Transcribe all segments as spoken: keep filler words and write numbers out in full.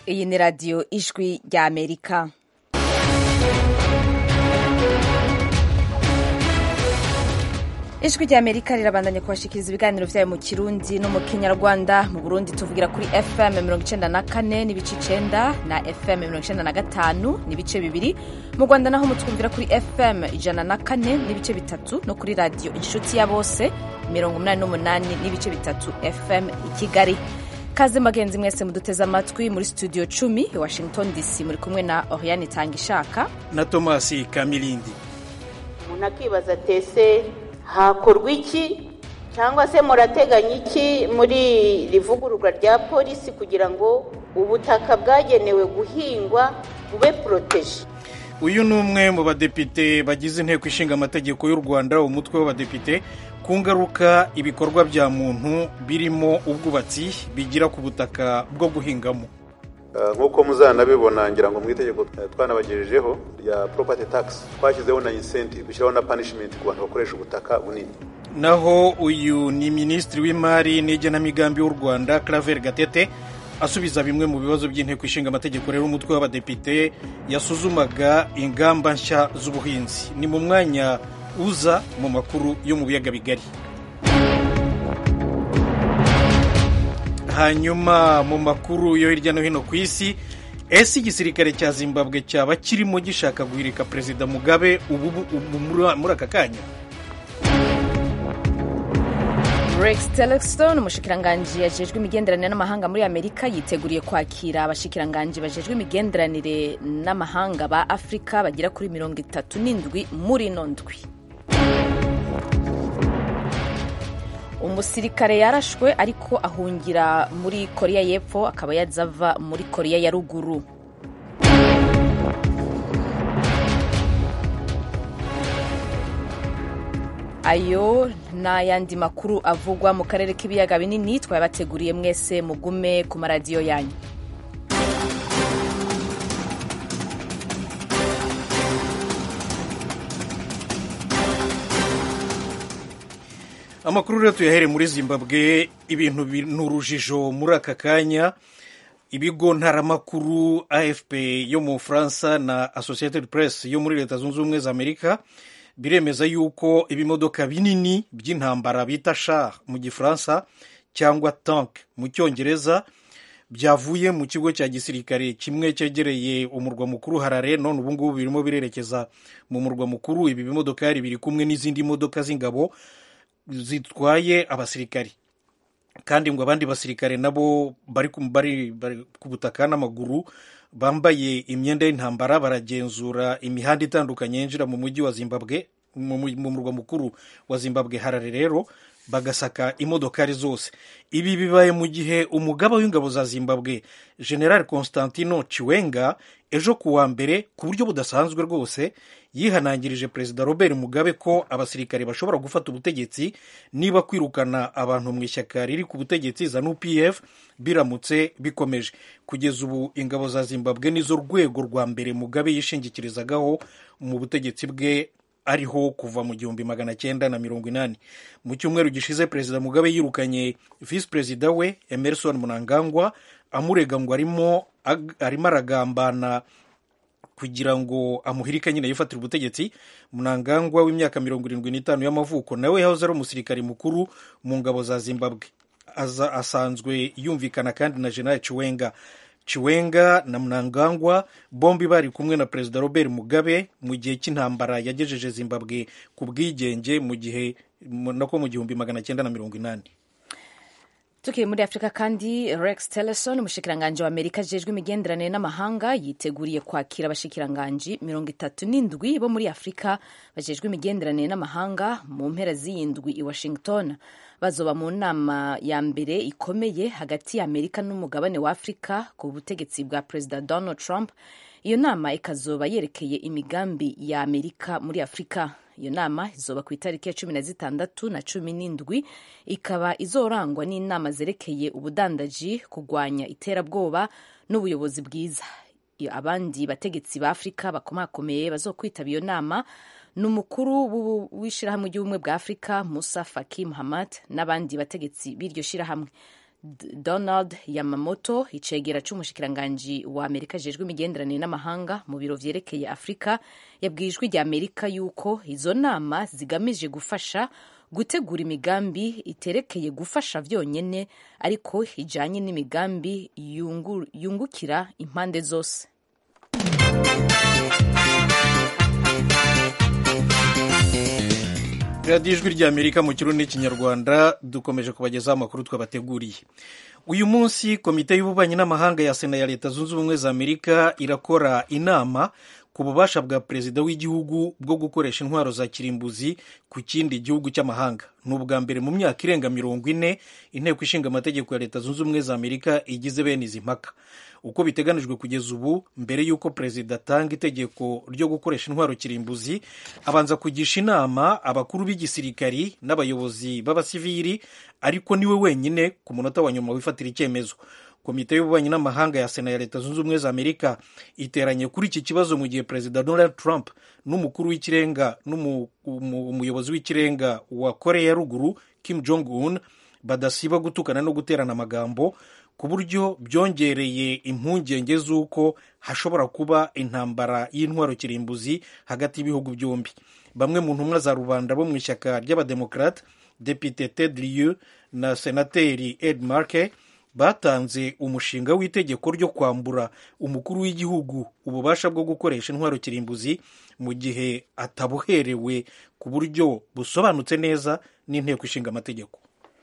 Iyi ni radiyo ijwi rya Amerika. Ijwi rya Amerika rirabandanya kubashikiriza ibiganiro vyayo mu Kirundi no mu Kinyarwanda. Mu Burundi tuvugira kuri F M mirongo icenda na kane n'ibice icenda na F M mirongo icenda na gatanu n'ibice bibiri. Mu Rwanda naho mutwumvira kuri F M ijana na kane n'ibice bitatu no kuri radio Inshuti ya Bose mirongo umunani n'umunani n'ibice bitatu F M i Kigali. Kaze magenzi mwese muduteze amatwi muri studio cumi i Washington D C, muri kumwe na Oriane Tangishaka na Thomas Kamilindi. Munakibaza tese hakorwa iki cyangwa se murateganya iki muri rivugururwa rya polisi kugira ngo ubutaka bwagenewe guhingwa bube protege. Uyu ni umwe mu badepite bagize inteko ishinga amategeko y'u Rwanda, umutwe w'abadepite, ku ngaruka ibikorwa bya muntu birimo ubwubatsi bigira ku butaka bwo guhingamo. Nk'uko muzanabibona ngira ngo mu itegeko twanabagejejeho ya property tax twashyizeho na incentive, bishyiraho na punishment ku bantu bakoresha ubutaka bunini. Naho uyu ni Minisitiri w'Imari n'Igenamigambi w'u Rwanda Claver Gatete asubiza bimwe mu bibazo by'inteko ishinga amategeko rero umutwe w'abadepite yasuzumaga ingamba nshya z'ubuhinzi. Ni mu mwanya uza mu makuru yo mu biyaga bigari. Hanyuma mu makuru yo hirya no hino ku isi, ese igisirikare cya Zimbabwe cyaba kirimo gishaka guhirika Perezida Mugabe ubu muri aka kanya? Rex Tillerson, umushikiranganji yajejwe imigenderanire n'amahanga muri Amerika, yiteguriye kwakira abashikiranganji bajejwe imigenderanire n'amahanga ba Afrika bagira kuri mirongo itatu n'indwi muri ino ndwi. Umusirikare yarashwe ariko ahungira muri Korea y'Epfo, akaba yazava muri Korea ya Ruguru. Ayo n'ayandi makuru avugwa mu karere k'ibiyaga binini twabateguriye. Mwese mugume ku maradiyo yanyu. Amakuru rero tuyahere muri Zimbabwe. Ibintu n'urujijo muri aka kanya. Ibigo ntaramakuru A F P yo mu Faransa na Associated Press yo muri Leta Zunze Ubumwe za Amerika biremeza yuko ibimodoka binini by'intambara bita char mu Gifaransa cyangwa tank mu Cyongereza byavuye mu kigo cya gisirikare kimwe cyegereye umurwa mukuru Harare, none ubu ngubu birimo birerekeza mu murwa mukuru. Ibi bimodoka yari biri kumwe n'izindi modoka z'ingabo zitwaye abasirikari, kandi ngo abandi basirikare nabo bari bari ku butaka n'amaguru bambaye imyenda y'intambara baragenzura imihanda itandukanye yinjira mu mujyi wa Zimbabwe, mu murwa mukuru wa Zimbabwe Harare, rero bagasaka imodokari zose. Ibi bibaye mu gihe umugaba w'ingabo za Zimbabwe General Constantino Chiwenga ejo kuwa mbere ku buryo budasanzwe rwose yihanangirije Perezida Robert Mugabe ko abasirikare bashobora gufata ubutegetsi niba kwirukana abantu mu ishyaka riri ku butegetsi za N U P F biramutse bikomeje. Kugeza ubu ingabo za Zimbabwe nizo rwego rwa mbere Mugabe yishingikirizagaho mu butegetsi bwe ariho kuva mu gihumbi magana cyenda na mirongo inani. Mu cyumweru gishize Perezida Mugabe yirukanye Vice Perezida we Emmerson Mnangagwa amurega ngo arimo arimo aragambana kugira ngo amuhirike nyine yifatira ubutegetsi. Mnangagwa w'imyaka mirongo irindwi n'itanu y'amavuko nawe yahoze ari umusirikari mukuru mu ngabo za Zimbabwe. Aza asanzwe yumvikana kandi na General Chiwenga. Chiwenga na Mnangagwa bombi bari kumwe na Perezida Robert Mugabe mu gihe cy'intambara yagejeje Zimbabwe ku bwigenge mu gihe nako mu gihumbi magana cyenda na mirongo inani. Tukiri muri Afrika kandi, Rex Tillerson, umushikiranganji wa Amerika ajejwe imigenderanire n'amahanga, yiteguriye kwakira abashikiranganji mirongo itatu n'indwi bo muri Afrika bajejwe imigenderanire n'amahanga mu mpera z'iyindwi i Washington. Bazoba mu nama ya mbere ikomeye hagati ya Amerika n'umugabane wa Afrika ku butegetsi bwa Perezida Donald Trump. Iyo nama ikazoba yerekeye imigambi ya Amerika muri Afrika. Iyo nama izoba ku itariki ya cumi na zitandatu na cumi n'indwi, ikaba izorangwa n'inama zerekeye ubudandaji, kurwanya iterabwoba n'ubuyobozi bwiza. Abandi bategetsi ba Afrika bakomakomeye bazokwitaba iyo nama n'umukuru w'ishirahamwe ry'ubumwe bwa Afrika Musa Faki Mahamat n'abandi bategetsi b'iryo shirahamwe. Donald Yamamoto icegera c'umushikiranganji wa Amerika ajejwe imigenderanire n'amahanga mu biro vyerekeye Afrika yabwiye ijwi rya Amerika yuko izo nama zigamije gufasha gutegura imigambi iterekeye gufasha vyonyene ariko ijanye n'imigambi yungu, yungukira impande zose. radiyo ijwi rya Amerika mu kirundi n'ikinyarwanda dukomeje kubagezaho amakuru twabateguriye. Uyu munsi komite y'ububanyi n'amahanga ya Sena ya Leta Zunze Ubumwe za Amerika irakora inama ku bubasha bwa perezida w'igihugu bwo gukoresha intwaro za kirimbuzi ku kindi gihugu cy'amahanga. Ni ubwa mbere mu myaka irenga mirongo ine inteko ishinga amategeko ya Leta Zunze Ubumwe za Amerika igize bene izi mpaka. Uko biteganijwe kugeza ubu, mbere y'uko perezida atanga itegeko ryo gukoresha intwaro kirimbuzi, abanza kugisha inama abakuru b'igisirikari n'abayobozi b'abasivili, ariko niwe wenyine ku munota wa nyuma wifatira icyemezo. Komite y'ububanyi n'amahanga ya Sena ya Leta Zunze Ubumwe za Amerika iteranye kuri iki kibazo mu gihe perezida Donald Trump n'umukuru w'ikirenga n'umuyobozi w'ikirenga wa Korea ya ruguru Kim Jong Un badasiba gutukana no guterana amagambo, ku buryo byongereye impungenge z'uko hashobora kuba intambara y'intwaro kirimbuzi hagati y'ibihugu byombi. Bamwe mu ntumwa za rubanda bo mu ishyaka ry'abademokrate, Depite Ted Lieu na Senateri Ed Markey batanze umushinga w'itegeko ryo kwambura umukuru w'igihugu ububasha bwo gukoresha intwaro kirimbuzi mu gihe atabuherewe ku buryo busobanutse neza n'inteko ishinga amategeko.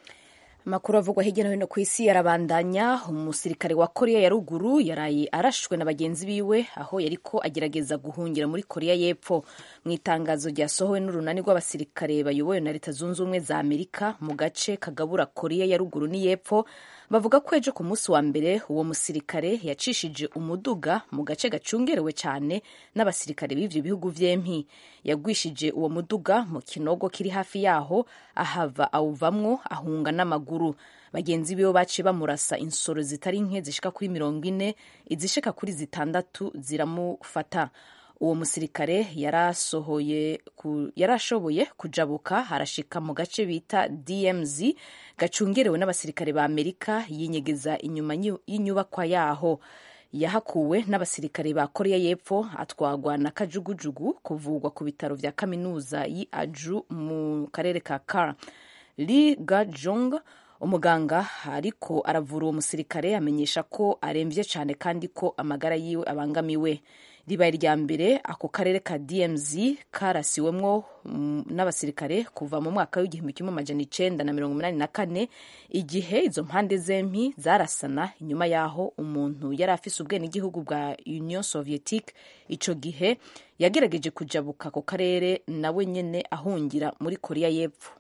Amakuru avugwa hirya no hino ku isi yarabandanya. Umusirikare wa Korea ya ruguru yaraye arashwe na bagenzi biwe aho yariko agerageza guhungira muri Korea y'Epfo. Mu itangazo ryasohowe n'urunani rw'abasirikare bayobowe na Leta Zunze Ubumwe za Amerika mu gace kagabura Korea ya ruguru n'Iyepfo, bavuga ko ejo ku munsi wa mbere uwo musirikare yacishije umuduga mu gace gacungerewe cyane n'abasirikare b'ivyo bihugu vyempi. Yagwishije uwo muduga mu kinogo kiri hafi yaho, ahava awuvamwo ahunga n'amaguru. Bagenzi biwe baciye bamurasa insoro zitari nke zishika kuri mirongo ine, izishika kuri zitandatu ziramufata. Uwo musirikare yarasohoye ku, yarashoboye kujabuka harashika mu gace bita D M Z gacungerewe n'abasirikare ba Amerika, yinyegeza inyuma y'inyubakwa yaho. Yahakuwe n'abasirikare ba Korea y'Epfo, atwagwa na kajugujugu kuvugwa ku bitaro vya kaminuza yi Aju mu karere ka Kar. Lee Ga-jong, umuganga ariko aravura uwo musirikare, amenyesha ko aremvye cyane kandi ko amagara yiwe abangamiwe. Ribaye rya mbere ako karere ka D M Z karasiwemwo mm, n'abasirikare kuva mu mwaka w'igihumbi kimwe amajana icenda na mirongo umunani na kane, igihe izo mpande zempi zarasana inyuma yaho umuntu yari afise ubwenegihugu bwa Union Soviétique ico gihe yagerageje kujabuka ako karere nawe nyene ahungira muri Korea y'Epfo.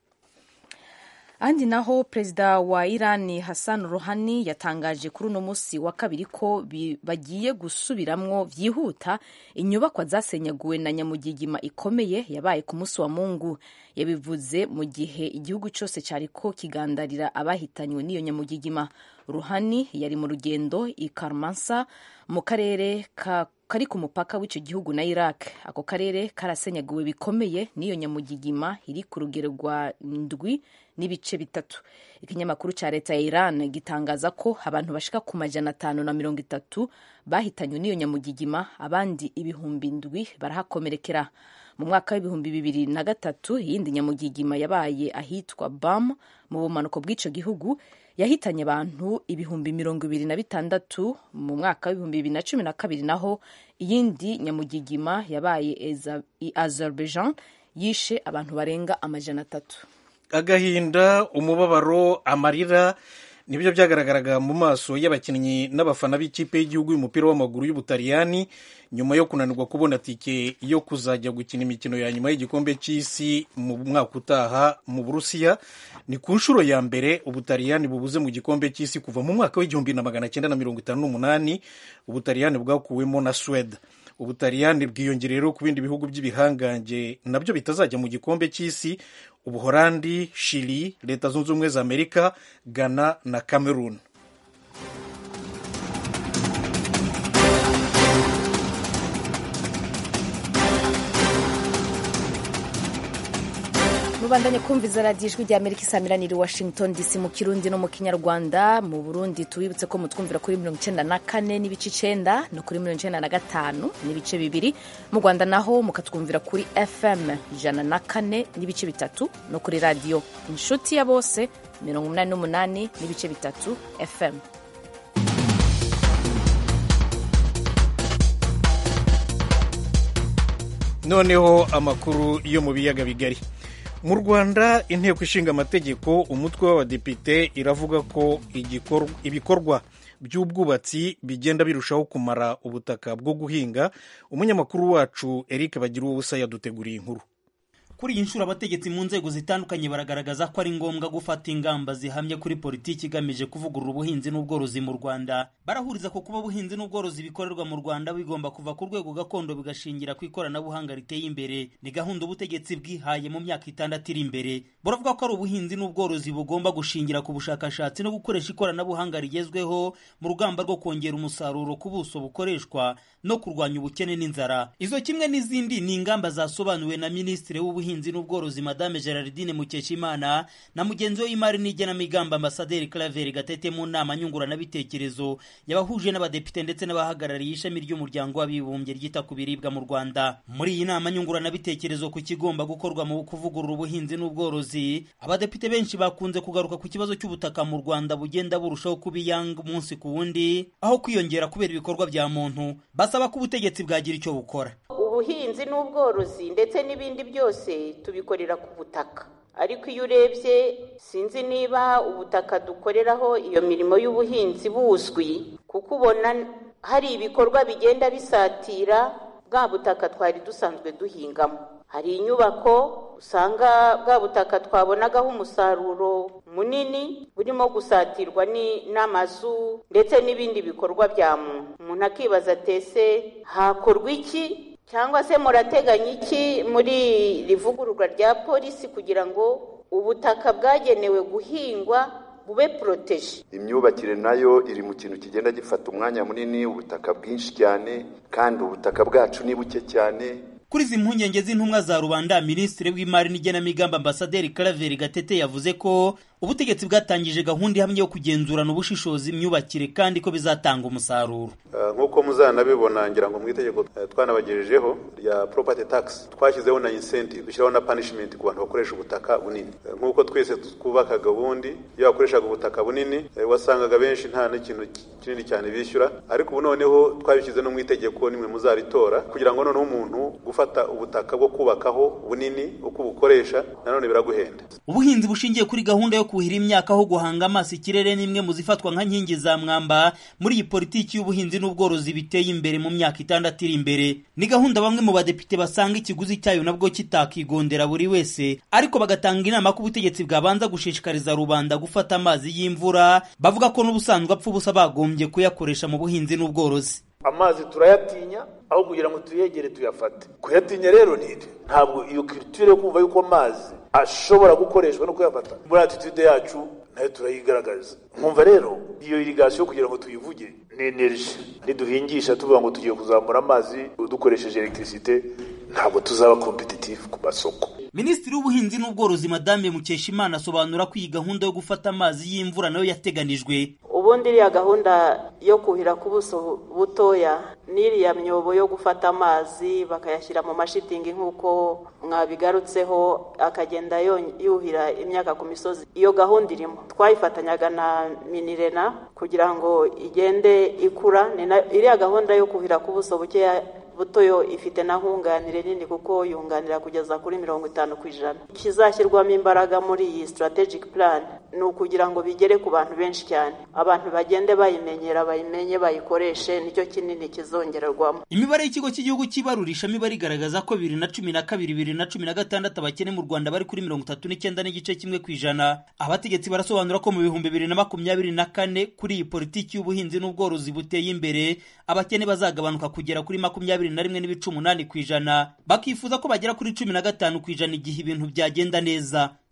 Andi naho perezida wa Irani Hassan Rouhani yatangaje kuri uno musi wa kabiri ko bagiye gusubiramwo vyihuta inyubakwa zasenyaguwe na nyamugigima ikomeye yabaye ku musi wa Mungu. Yabivuze mu gihe igihugu cyose cyariko kigandarira abahitanywe n'iyo nyamugigima. Rouhani yari mu rugendo i Karmansa mu karere ka kari ku mupaka w'icyo gihugu na Iraq. Ako karere karasenyaguwe bikomeye n'iyo nyamugigima iri ku rugero rwa ndwi n'ibice bitatu. Ikinyamakuru ca leta ya Iran gitangaza ko abantu bashika ku majana atanu na mirongo itatu bahitanywe n'iyo nyamugigima, abandi ibihumbi ndwi barahakomerekera. Mu mwaka w'ibihumbi bibiri na gatatu iyindi nyamugigima yabaye ahitwa Bam mu bumanuko bw'ico gihugu, yahitanye abantu ibihumbi mirongo ibiri na bitandatu. Mu mwaka w'ibihumbi bibiri na cumi na kabiri naho iyindi nyamugigima yabaye i Azerbaijan yishe abantu barenga amajana atatu. Agahinda, umubabaro, amarira nibyo byagaragaraga mu maso y'abakinnyi n'abafana b'ikipe y'igihugu y'umupira w'amaguru y'Ubutaliyani nyuma yo kunanirwa kubona tike yo kuzajya gukina imikino ya nyuma y'igikombe cy'isi mu mwaka utaha mu Burusiya. Ni ku nshuro ya mbere Ubutaliyani bubuze mu gikombe cy'isi kuva mu mwaka w'igihumbi na magana cyenda na mirongo itanu n'umunani. Ubutaliyani bwakuwemo na Sweden. Ubutaliyani bwiyongera rero ku bindi bihugu by'ibihangange nabyo bitazajya mu gikombe cy'isi: Ubuholandi, Chili, Leta Zunze Ubumwe za Amerika, Ghana na Cameroon. Mu mubandanye kumviza radiyo ijwi rya Amerika isamiraniye Washington D C mu Kirundi no mu Kinyarwanda. Mu Burundi tubibutse ko mutwumvira kuri mirongo icenda na kane n'ibice icenda no kuri mirongo icenda na gatanu n'ibice bibiri. Mu Rwanda naho mukatwumvira kuri F M ijana na kane n'ibice bitatu no kuri radiyo inshuti ya bose mirongo umunani n'umunani n'ibice bitatu F M. Noneho amakuru yo mu biyaga bigari. Mu Rwanda inteko ishinga amategeko umutwe w'abadepite iravuga ko ibikorwa by'ubwubatsi bigenda birushaho kumara ubutaka bwo guhinga. Umunyamakuru wacu Eric Bagiruwubusa yaduteguriye inkuru. Kuri iyi nshuro abategetsi mu nzego zitandukanye baragaragaza ko ari ngombwa gufata ingamba zihamye kuri politiki igamije kuvugurura ubuhinzi n'ubworozi mu Rwanda. Barahuriza ko kuba ubuhinzi n'ubworozi bikorerwa mu Rwanda bigomba kuva ku rwego gakondo bigashingira ku ikoranabuhanga riteye imbere. Ni gahunda ubutegetsi bwihaye mu myaka itandatu iri imbere. Baravuga ko ari ubuhinzi n'ubworozi bugomba gushingira ku bushakashatsi no gukoresha ikoranabuhanga rigezweho mu rugamba rwo kongera umusaruro ku buso bukoreshwa no kurwanya ubukene n'inzara. Izo kimwe n'izindi ni ingamba zasobanuwe na Minisitiri w'Ubuhinzi Ubuhinzi n'ubworozi Madame Gerardine Mukeshimana na mugenzi w'imari n'igenamigambi Ambasaderi Claver Gatete mu nama nyunguranabitekerezo yabahuje n'abadepite ndetse n'abahagarariye ishami ry'umuryango w'abibumbye ryita ku biribwa mu Rwanda. Muri iyi nama nyunguranabitekerezo ku kigomba gukorwa mu kuvugurura ubuhinzi n'ubworozi, abadepite benshi bakunze kugaruka ku kibazo cy'ubutaka mu Rwanda bugenda burushaho kubiyanga umunsi ku wundi aho kwiyongera kubera ibikorwa bya muntu. Basaba ko ubutegetsi bwagira icyo bukora. Ubuhinzi n'ubworozi ndetse n'ibindi byose tubikorera ku butaka, ariko iyo urebye sinzi niba ubutaka dukoreraho iyo mirimo y'ubuhinzi buzwi, kuko ubona hari ibikorwa bigenda bisatira bwa butaka twari dusanzwe duhingamo. Hari inyubako usanga bwa butaka twabonagaho umusaruro munini burimo gusatirwa n'amazu ndetse n'ibindi bikorwa bya muntu. Umuntu akibaza tese hakorwa iki cyangwa se murateganya iki muri rivugururwa rya polisi kugira ngo ubutaka bwagenewe guhingwa bube protege. Imyubakire nayo iri mu kintu kigenda gifata umwanya munini, ubutaka bwinshi cyane kandi ubutaka bwacu ni buke cyane. Kuri izi mpungenge z'intumwa za rubanda, Minisitiri w'Imari n'Igenamigambi Ambasaderi Claver Gatete yavuze ko ubutegetsi bwatangije gahunda ihamye yo kugenzurana ubushishozi imyubakire kandi ko bizatanga umusaruro. Nk'uko muzanabibona ngira ngo mu itegeko twanabagejejeho rya property tax twashyizeho na incentive, dushyiraho na punishment ku bantu bakoresha ubutaka bunini. Nk'uko twese twubaka gabundi iyo bakoreshaga ubutaka bunini wasangaga benshi nta n'ikintu kinini cyane bishyura, ariko ubu noneho twabishyize no mu itegeko nimwe muzaritora kugira ngo noneho umuntu gufata ubutaka bwo kubakaho bunini uko bukoresha nanone biraguhenda. Ubuhinzi bushingiye kuri gahunda yo kuhira imyaka aho guhanga amaso ikirere nimwe muzifatwa nka nkingi za mwamba muri iyi politiki y'ubuhinzi n'ubworozi biteye imbere mu myaka itandatu iri imbere. Ni gahunda bamwe mu badepite basanga ikiguzi cyayo nabwo kitakigondera buri wese, ariko bagatanga inama ko ubutegetsi bwabanza gushishikariza rubanda gufata amazi y'imvura, bavuga ko n'ubusanzwe apfa ubusa bagombye kuyakoresha mu buhinzi n'ubworozi. Amazi turayatinya aho kugira ngo tuyegere tuyafate. Kuyatinya rero ninde? Ntabwo iyo culture yo kumva yuko amazi ashobora gukoreshwa no kuyafata muri attitude yacu nayo turayigaragaza. Nkumva rero iyo irrigation kugira ngo tuyivuge ni energy, niduhingisha tuvuga ngo tugiye kuzamura amazi dukoresheje electricité, ntabwo tuzaba competitive ku masoko. Minisitiri w'Ubuhinzi n'Ubworozi Madame Mukeshimana asobanura ko iyi gahunda yo gufata amazi y'imvura nayo yateganijwe. Ubundi iriya gahunda yo kuhira ku buso butoya n'iriya myobo yo gufata amazi bakayashyira mu mashitingi nk'uko mwabigarutseho akagenda yuhira imyaka ku misozi, iyo gahunda irimo. Twayifatanyaga na Minirena kugira ngo igende ikura. Iriya gahunda yo kuhira ku buso bukeya butoyo ifite na nkunganire nini kuko yunganira kugeza kuri mirongo itanu ku ijana. Kizashyirwamo imbaraga muri iyi strategic plan ni ukugira ngo bigere ku bantu benshi cyane, abantu bagende bayimenyera, bayimenye, bayikoreshe, nicyo kinini kizongererwamo. Imibare y'ikigo cy'igihugu cy'ibarurisha mibare igaragaza ko bibiri na cumi na kabiri bibiri na cumi na gatandatu abakene mu Rwanda bari kuri mirongo itatu n'icyenda n'igice kimwe ku ijana. Abategetsi barasobanura ko mu bihumbi bibiri na makumyabiri na kane kuri iyi politiki y'ubuhinzi n'ubworozi buteye imbere abakene bazagabanuka kugera kuri makumyabiri na rimwe n'ibice umunani ku ijana, bakifuza ko bagera kuri cumi na gatanu ku ijana igihe ibintu byagenda neza.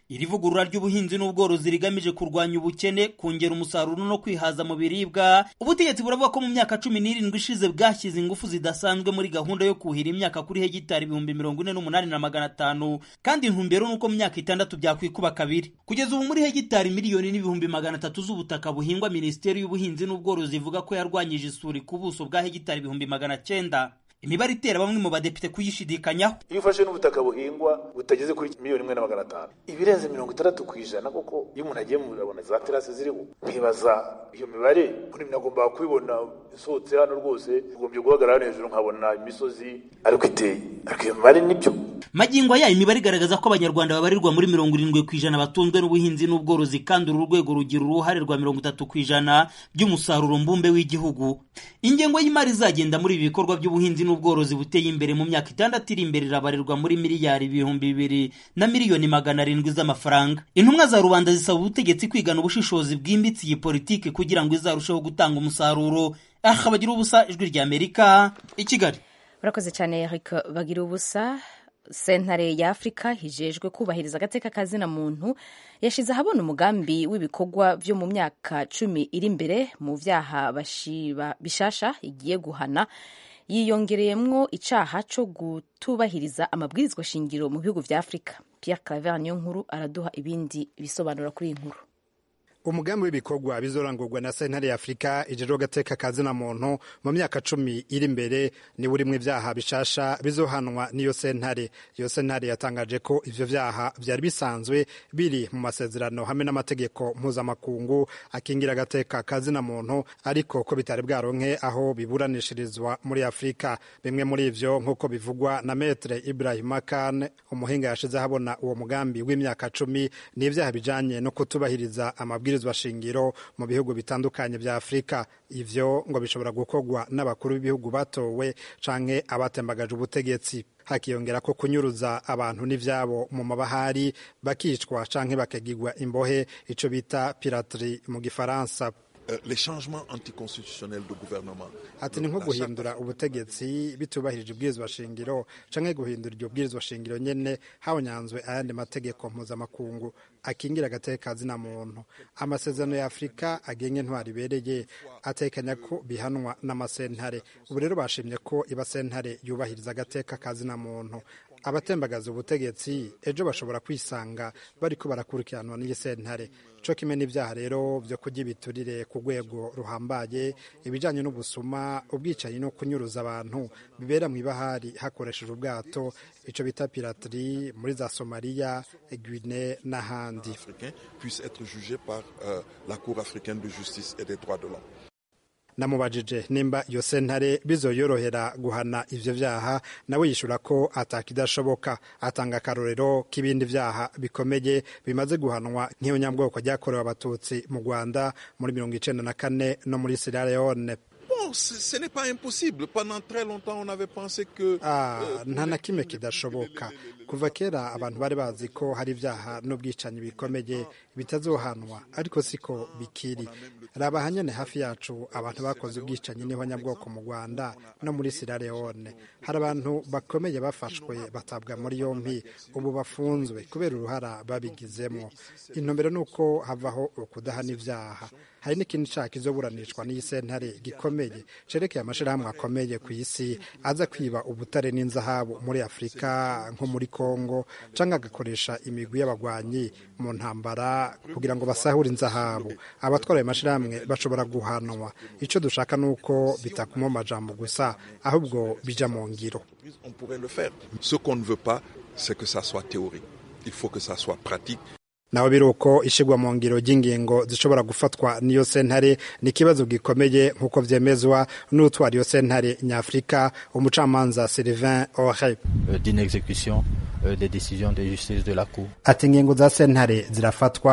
iri vugurura ry'ubuhinzi n'ubworozi rigamije kurwanya ubukene, kongera umusaruro no kwihaza mu biribwa. Ubutegetsi buravuga ko mu myaka cumi n'irindwi ishize bwashyize ingufu zidasanzwe muri gahunda yo kuhira imyaka kuri hegitari ibihumbi mirongo ine n'umunani na magana atanu, kandi intumbero nuko mu myaka itandatu byakwikuba kabiri. Kugeza ubu muri hegitari miliyoni n'ibihumbi magana atatu z'ubutaka buhingwa, Minisiteri y'Ubuhinzi n'Ubworozi ivuga ko yarwanyije isuri ku buso bwa hegitari ibihumbi magana cyenda. Imibare itera bamwe mu badepite kuyishidikanyaho. Iyo ufashe n'ubutaka buhingwa butageze kuri miliyoni imwe na magana atanu, ibirenze mirongo itandatu ku ijana, koko iyo umuntu agiye mu birabona za terasi ziriho, nkibaza iyo mibare muri nagomba kubibona isohotse hano rwose, ugombye guhagarara hejuru nkabona imisozi ariko iteye, ariko iyo mibare nibyo. Magingo aya imibare igaragaza ko abanyarwanda babarirwa muri mirongo irindwi ku ijana batunzwe n'ubuhinzi n'ubworozi, kandi uru rwego rugira uruhare rwa mirongo itatu ku ijana by'umusaruro mbumbe w'igihugu. Ingengo y'imari izagenda muri ibi bikorwa by'ubuhinzi n'ubworozi buteye imbere mu myaka itandatu iri imbere irabarirwa muri miliyari ibihumbi bibiri na miliyoni magana arindwi z'amafaranga. Intumwa za rubanda zisaba ubutegetsi kwigana ubushishozi bwimbitse iyi politike kugira ngo izarusheho gutanga umusaruro. Aha bagira ubusa, Ijwi rya Amerika, i Kigali. Urakoze cyane Eric bagira ubusa. Sentare ya Afrika hijejwe kubahiriza agateka kazina muntu yashize ahabona umugambi w'ibikorwa byo mu myaka cumi iri imbere mu vyaha bashiba bishasha igiye guhana, yiyongereyemwo icaha co gutubahiriza amabwirizwa shingiro mu bihugu vya Afrika. Pierre Claver niyo nkuru araduha ibindi bisobanura kuri iyi nkuru. Umugambi w'ibikorwa bizorangurwa na Sentare ya Afrika ijejwe agateka kazina muntu mu myaka cumi iri imbere ni burimwe ivyaha bishasha bizohanwa niyo sentare. Iyo sentare yatangaje ko ivyo vyaha vyari bisanzwe biri mu masezerano hamwe n'amategeko mpuzamakungu akingira agateka kazina muntu, ariko ko bitari bwaronke aho biburanishirizwa muri Afrika. Bimwe muri ivyo nk'uko bivugwa na Maître Ibrahim Kane, umuhinga yashize habona uwo mugambi w'imyaka cumi, ni ivyaha bijanye no kutubahiriza amabwiriza shingiro mu bihugu bitandukanye vya Afrika. Ivyo ngo bishobora gukorwa n'abakuru b'ibihugu batowe canke abatembagaje ubutegetsi. Hakiyongera ko kunyuruza abantu n'ivyabo mu mabahari, bakicwa canke bakagirwa imbohe, ico bita piraterie mu Gifaransa. Les changements anticonstitutionnels de gouvernement. Ati ni nko guhindura ubutegetsi bitubahirije ubwirizwa shingiro canke guhindura iryo bwirizwa shingiro nyene habonyanzwe ayandi mategeko mpuzamakungu akingira agateka kazina muntu. Amasezerano ya Afrika agenye ntwari bereye atekanya ko bihanwa n'amasentare. Ubu rero bashimye ko iba sentare yubahiriza agateka kazina muntu. Abatembagaza ubutegetsi ejo bashobora kwisanga bariko barakurikiranwa n'iyi sentare. Co kimwe n'ivyaha rero vyo kurya ibiturire ku rwego ruhambaye, ibijanye n'ubusuma, ubwicanyi no kunyuruza abantu bibera mw'ibahari hakoresheje ubwato, ico bita piraterie muri za Somalia, Guinée n'ahandi. Puisse être jugé par euh, la Cour africaine de justice et des droits de l'homme. Namubajije nimba iyo sentare bizoyorohera guhana ivyo vyaha, nawe yishura ko atakidashoboka. Atanga akarorero k'ibindi vyaha bikomeye bimaze guhanwa nk'iyo nyabwoko ryakorewe abatutsi mu Rwanda muri mirongo icenda na kane no muri Sierra Leone. Bon, ce n'est pas impossible. Pendant très longtemps, on avait pensé que ah, nta na kimwe kidashoboka. Kuva kera abantu bari bazi ko hari ivyaha n'ubwicanyi bikomeye bitazohanwa, ariko siko bikiri. Raba hanyene hafi yacu abantu bakoze ubwicanyi niho nyabwoko mu Rwanda no muri Sierra Leone. Hari abantu bakomeye bafashwe batabwa muri yompi, ubu bafunzwe kubera uruhara babigizemo. Intumbero nuko havaho ukudahana ivyaha. Hari n'ikindi cyaha kizoburanishwa n'iyi sentare gikomeye cerekeye amashirahamwe akomeye ku isi aza kwiba ubutare n'inzahabu muri Afrika nko muri Kongo, canke agakoresha imigwi y'abagwanyi mu ntambara kugira ngo basahure inzahabu. Abatwara ayo mashirahamwe bashobora guhanwa. Ico dushaka nuko bitakuma amajambo gusa, ahubwo bija mu ngiro. On pourrait le faire. Ce qu'on ne veut pas, c'est que ça soit théorique. Il faut que ça soit pratique. Naho biruko ishigwa mu ngiro ry'ingingo zishobora gufatwa niyo sentare ni kibazo gikomeye nkuko vyemezwa n'utwara iyo sentare nyafrika umucamanza Sylvain Oré. D'inexécution des décisions de justice de la Cour. Ati ingingo za sentare zirafatwa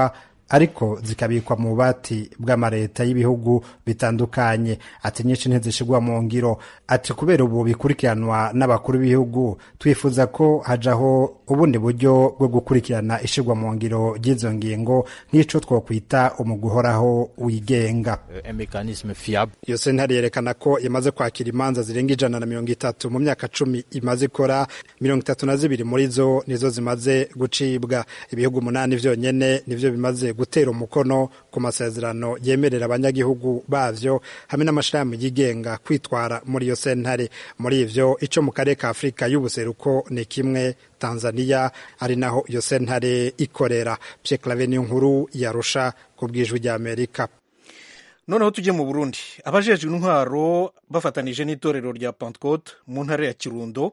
ariko zikabikwa mu bubati bw'amareta y'ibihugu bitandukanye. Ati nyinshi ntizishigwa mu ngiro. Ati kubera ubu bikurikiranwa n'abakuru b'ibihugu, twifuza ko hajaho ubundi buryo bwo gukurikirana ishigwa mu ngiro ry'izo ngingo nk'ico twokwita umugwi uhoraho wigenga. Iyo sentare yerekana ko imaze kwakira imanza zirenga ijana na mirongo itatu mu myaka cumi imaze ikora. Mirongo itatu na zibiri muri zo nizo zimaze gucibwa. Ibihugu umunani vyonyene nivyo bimaze gutera umukono ku masezerano yemerera abanyagihugu bavyo hamwe n'amashirahamwe yigenga kwitwara muri iyo sentare. Muri ivyo ico mu karere ka Afrika y'ubuseruko ni kimwe, Tanzania, ari naho iyo sentare ikorera. Pierre Claver Niyonkuru yarusha ku bw'ijwi rya Amerika. Noneho tujye mu Burundi. Abajejwe intwaro bafatanije n'itorero rya Pentecote mu ntara ya Kirundo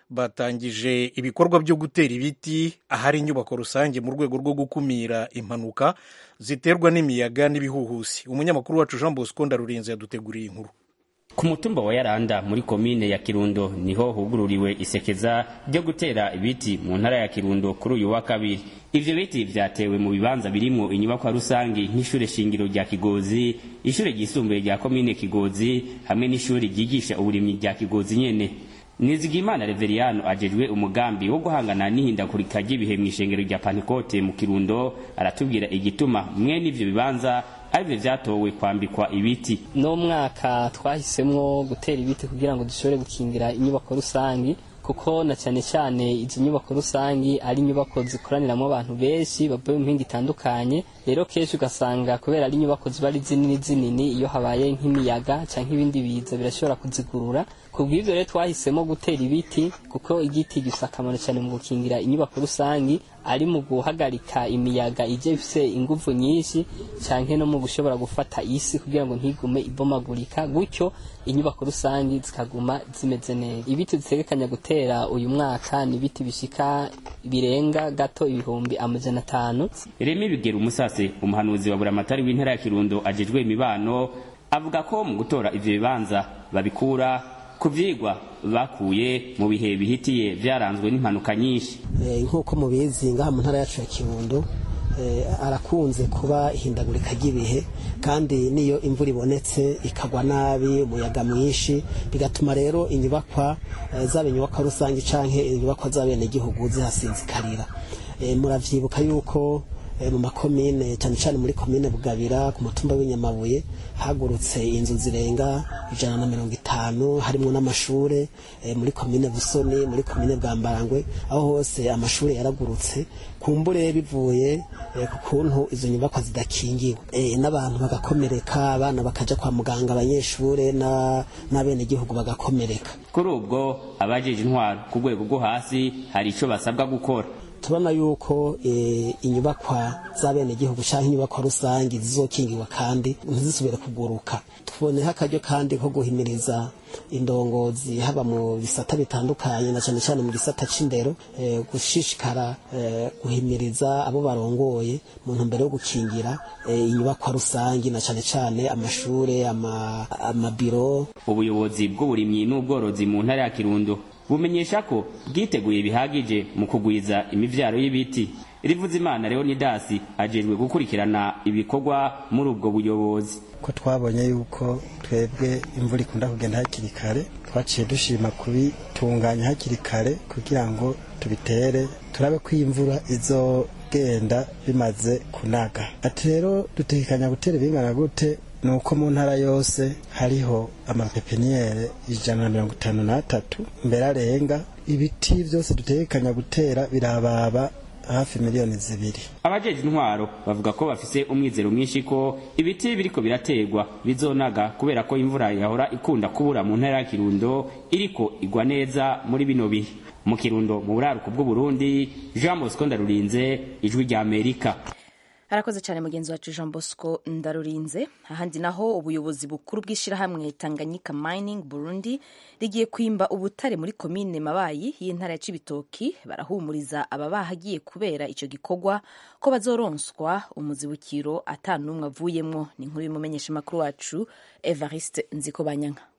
batangije ibikorwa byo gutera ibiti ahari inyubako rusange mu rwego rwo gukumira impanuka ziterwa n'imiyaga n'ibihuhusi. Umunyamakuru wacu Jean Bosco Ndarurinze yaduteguriye inkuru. Ku mutumba wa Yaranda muri komine ya Kirundo niho hugururiwe isekeza ryo gutera ibiti mu ntara ya Kirundo kuri uyu wa kabiri. Ivyo biti vyatewe mu bibanza birimo inyubako rusangi nk'ishure shingiro rya Kigozi, ishure ryisumbuye rya komine Kigozi hamwe n'ishure ryigisha uburimyi rya Kigozi nyene. Nizigimana Reveriano ajejwe umugambi wo guhangana n'ihindagurika ry'ibihe mw'ishengero rya Pentecote mu Kirundo aratubwira igituma mwe n'ivyo bibanza arivyo vyatowe kwambikwa ibiti. No mwaka twahisemwo gutera ibiti kugira ngo dushobore gukingira inyubako rusangi, kuko na cyane cyane izo nyubako rusangi ari inyubako zikoraniramo abantu benshi bavuye mu mpinga itandukanye. Rero kenshi ugasanga kubera ari inyubako ziba ari zinini zinini, iyo habaye nk'imiyaga canke ibindi biza birashobora kuzigurura. Kubw'ivyo rero twahisemo gutera ibiti, kuko igiti gifise akamaro cyane mu gukingira inyubako rusangi, ari mu guhagarika imiyaga ije ifise inguvu nyinshi canke no mu gushobora gufata isi kugira ngo ntigume ibomagurika, gutyo inyubako rusangi zikaguma zimeze neza. Ibiti dutegekanya gutera uyu mwaka ni ibiti bishika birenga gato ibihumbi amajana atanu. Remi Bigera Umusase, umuhanuzi wa Buramatari w'intara ya Kirundo ajejwe imibano, avuga ko mu gutora ivyo bibanza babikura kuvyigwa bakuye mu bihe bihitiye vyaranzwe n'impanuka nyinshi. Eh, nkuko mubizi ngaha mu ntara yacu ya Kirundo eh, arakunze kuba ihindagurika ry'ibihe, kandi niyo imvura ibonetse ikagwa nabi, umuyaga mwinshi, bigatuma rero inyubakwa eh, zaba inyubakwa rusange canke inyubakwa z'abene gihugu zihasinzikarira. Eh, muravyibuka yuko E, mu makomine cyane cyane muri komine Bugabira ku mutumba w'Inyamabuye hagurutse inzu zirenga ijana na mirongo itanu, harimo n'amashure e, muri komine Busoni, muri komine Bwambarangwe, aho hose amashure yaragurutse kumbure bivuye e, ku kuntu izo nyubakwa zidakingiwe, e, n'abantu bagakomereka, abana bakaja kwa muganga, abanyeshure na n'abene gihugu bagakomereka. Kuri ubwo abajeje intwaro ku rwego rwo hasi hari ico basabwa gukora. Tubona yuko e, inyubakwa z'abene gihugu canke inyubakwa rusangi zizokingirwa kandi ntizisubire kuguruka. Tuboneka akaryo kandi ko guhimiriza indongozi haba mu bisata bitandukanye na cyane cyane mu gisata c'indero, e, gushishikara e, guhimiriza abo barongoye mu ntumbero yo gukingira e, inyubakwa rusangi na cyane cyane amashure, ama, amabiro. Ubuyobozi bw'uburimyi n'ubworozi mu ntara ya Kirundo bumenyesha ko bwiteguye bihagije mu kugwiza imivyaro y'ibiti. Rivuzimana Leonidas ajejwe gukurikirana ibikorwa muri ubwo buyobozi. Ko twabonye yuko twebwe imvura ikunda kugenda hakiri kare, twaciye dushima kubitunganya hakiri kare kugira ngo tubitere, turabe ko imvura izogenda bimaze kunaga. Ati rero dutekanya gutera bingana gute? Nuko mu ntara yose hariho amapepiniere ijana na mirongo itanu n'atatu, mbere arenga ibiti vyose dutekanya gutera birababa hafi miliyoni zibiri. Abajeje intwaro bavuga ko bafise umwizero mwinshi ko ibiti biriko birategwa bizonaga kubera ko imvura yahora ikunda kubura mu ntara ya Kirundo iriko igwa neza muri bino bihe. Mu Kirundo mu buraruko bw'u Burundi, Jean Bosco Ndarurinze, ijwi rya Amerika. Arakoze cyane mugenzi wacu Jean Bosco Ndarurinze. Ahandi naho ubuyobozi bukuru bw'ishirahamwe Tanganyika Mining Burundi rigiye kwimba ubutare muri komine Mabayi y'intara ya Cibitoki, barahumuriza ababahagiye kubera ico gikorwa ko bazoronswa umuzibukiro atanumwe avuyemwo. Ni inkuru y'umumenyesha makuru wacu Evariste Nzikobanyanka.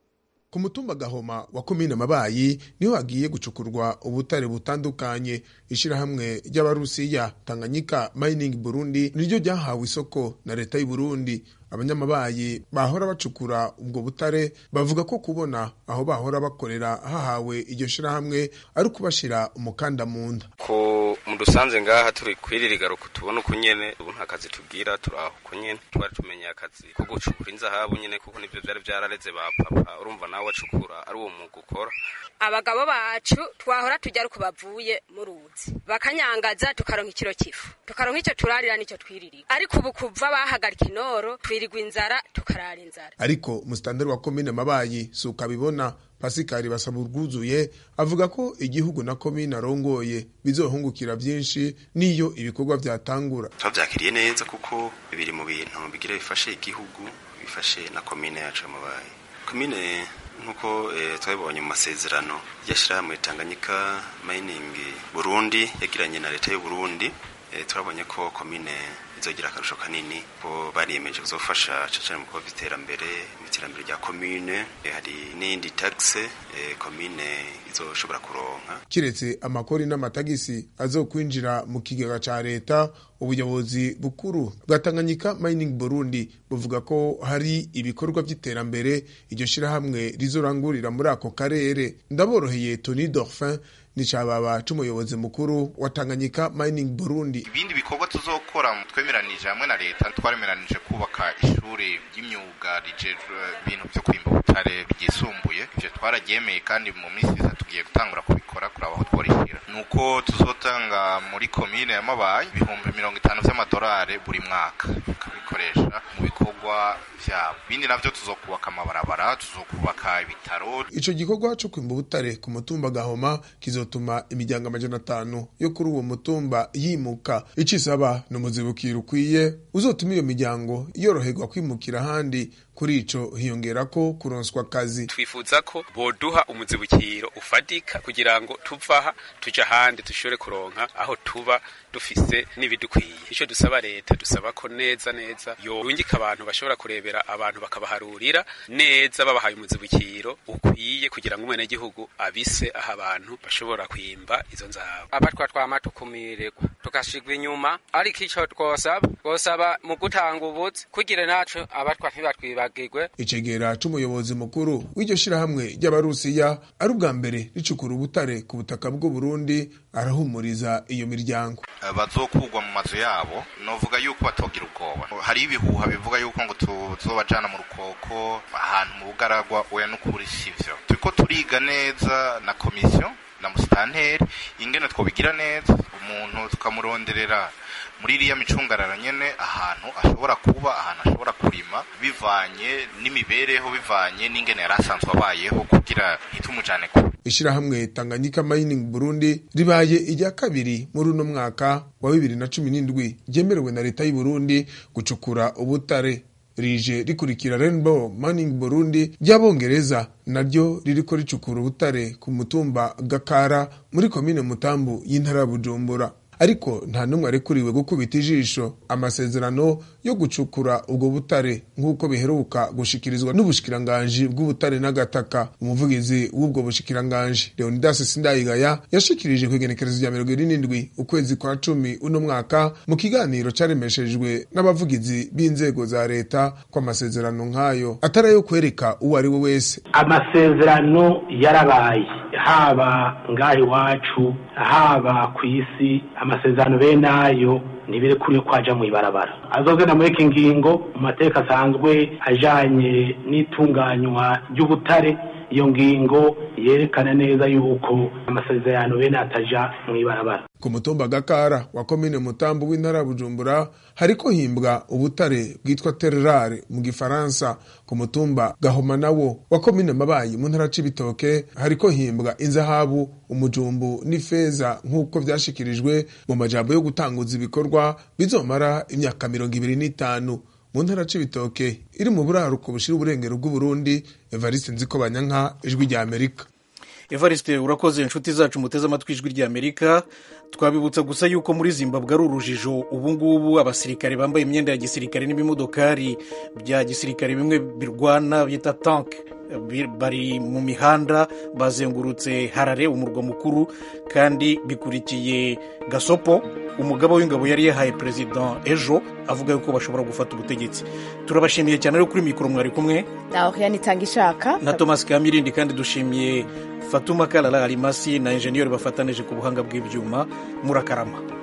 ku mutumba Gahoma wa komine Mabayi niho hagiye gucukurwa ubutare butandukanye. Ishirahamwe ry'Abarusiya Tanganyika Mining Burundi niryo ryahawe isoko na leta y'u Burundi. Abanyamabayi bahora bacukura ubwo butare bavuga ko kubona aho bahora bakorera hahawe iryo shirahamwe ari kubashira umukanda mu nda. Ko mudusanze ngaha turi kwiririgaro kutubona uko nyene ubu nta kazi tubwira turaho uko nyene twari tumenye akazi ko gucukura inzahabu nyene kuko nivyo vyari vyarareze ba papa urumva nawe wacukura ari uwo mwuga ukora. Abagabo bacu twahora tujya ruko bavuye mu ruzi bakanyangaza tukaronka ikiro kifu tukaronka icyo turarira nicyo twiririga ariko ubu kuva bahagarika inoro twirigwa inzara tukarara inzara. Ariko mustandari wa komine Mabayi suka bibona Pasikari basaba urwuzuye avuga ko igihugu na komine arongoye bizohungukira byinshi niyo ibikorwa byatangura. Twavyakiriye neza kuko biri mu bintu bigira bifashe igihugu bifashe na komine yacu Mabayi. Komine nkuko e, twabibonye mu masezerano yashirahamwe Tanganyika Mining Burundi yagiranye na leta y'u Burundi, e, turabonye ko komine izogira akarusho kanini ko bariyemeje kuzofasha cyane mu kubiterambere imiterambere rya komine. E, hari n'indi taxe e, komine izoshobora kuronka. Kiretse amakori n'amatagisi azokwinjira mu kigega ca leta, ubuyobozi bukuru bwa Tanganyika Mining Burundi buvuga ko hari ibikorwa by'iterambere iryo shirahamwe rizorangurira muri ako karere. Ndaboroheye Tony Dorfin ni cababa c'umuyobozi mukuru wa Tanganyika Mining Burundi. Ibindi bikorwa tuzokora twemeranije hamwe na leta, twaremeranije kubaka ishuri ry'imyuga rijejwe ibintu byo kwimba ubutare byisumbuye. Ivyo twaragyemeye kandi mu minsi iza tugiye gutangura kubikora kuraba aho tworishira. Nuko tuzotanga muri komine ya Mabayi ibihumbi mirongo itanu vy'amadolari buri mwaka tukabikoresha mu bikorwa vyabo. Bindi navyo tuzokubaka amabarabara, tuzokubaka ibitaro. Ico gikorwa cyo kwimba ubutare ku mutumba Gahoma kizotuma imiryango amajana atanu yo kuri uwo mutumba yimuka. Icisaba no muzibukira ukwiye uzotuma iyo miryango yoroherwa kwimukira handi. Kuri ico hiyongera ko kuronswa kazi. Twifuza ko boduha umuzibukiro ufatika kugira ngo tuvaha tuja handi dushore kuronka aho tuba dufise n'ibidukwiye. Ico dusaba leta dusaba ko neza neza yorungika abantu bashobora kurebera abantu bakabaharurira neza babahaye umuzibukiro ukwiye kugira ngo umwene gihugu abise aha abantu bashobora kwimba izo nzabo. Abatwa twama tukumirirwa tukashigwa inyuma ariko ico twosaba twosaba mu gutanga ubuzi kugira naco abatwa ntibatwiba. Icegera c'umuyobozi mukuru w'iryo shirahamwe ry'Abarusiya ari ubwa mbere ricukura ubutare ku butaka bw'u Burundi arahumuriza iyo miryango. Bazokugwa mu mazu yabo novuga yuko batogira ubwoba. Hari ibihuha bivuga yuko ngo tuzobajana mu rukoko ahantu mu bugaragwa oya n'ukuri sivyo. Turiko turiga neza na komisiyo na musitanteri ingene twobigira neza umuntu tukamuronderera muri iriya micungarara nyene ahantu ashobora kuba ahantu ashobora kurima bivanye n'imibereho bivanye n'ingene yarasanzwe abayeho kugira hitumujane ku. Ishirahamwe Tanganyika Mining Burundi ribaye irya kabiri muri uno mwaka wa bibiri na cumi n'indwi ryemerewe na leta y'u Burundi gucukura ubutare. Rije rikurikira Rainbow Mining Burundi ry'Abongereza naryo ririko ricukura ubutare ku mutumba Gakara muri komine Mutambu y'intara ya Bujumbura. Ariko nta numwe arekuriwe gukubita ijisho amasezerano yo gucukura ubwo butare nk'uko biheruka gushikirizwa n'ubushikiranganje bw'ubutare n'agataka. Umuvugizi w'ubwo bushikiranganje Leonidas Sindayigaya yashikirije kwegenekerezo rya mirongo irindwi ukwezi kwa cumi uno mwaka mu kiganiro caremeshejwe n'abavugizi b'inzego za leta ko amasezerano nk'ayo atarayo kwereka uwo ari we wese. Amasezerano yarabaye haba ngahi wacu haba ku isi. Amasezerano bene ayo nibire kuri kwaja mu ibarabara azogena muri iki ngingo mu mateka asanzwe ajanye n'itunganywa ry'ubutare. Iyo ngingo yerekana neza yuko amasezerano bene ataja mu ibarabara. Ku mutumba Gakara wa komine Mutambu w'intara Bujumbura hariko himbwa ubutare bwitwa terrare mu gifaransa. Ku mutumba Gahoma nawo wa komine Mabayi mu ntara c'Ibitoke hariko himbwa inzahabu, umujumbu n'ifeza nk'uko vyashikirijwe mu majambo yo gutanguza ibikorwa bizomara imyaka mirongo ibiri n'itanu. Mu ntara c'Ibitoke iri mu buraruko bushira uburengero bw'u Burundi. Evariste Nzikobanyanka, Ijwi rya Amerika. Evariste urakoze. inshuti zacu muteze amatwi ijwi ry'Amerika, twabibutsa gusa yuko muri Zimbabwe ari urujijo ubu ngubu. Abasirikare bambaye imyenda ya gisirikare n'ibimodokari bya gisirikare bimwe birwana bita tank bari mu mihanda bazengurutse Harare, umurwa mukuru, kandi bikurikiye Gasopo, umugaba w'ingabo yari yahaye perezida ejo, avuga yuko bashobora gufata ubutegetsi. Turabashimiye cyane rero kuri mikoro mwari kumwe naho yanitanga ishaka na Thomas Kamirindi, kandi dushimiye Fatuma Kalala Alimasi na enjeniyeri bafatanije ku buhanga bw'ibyuma. Murakarama.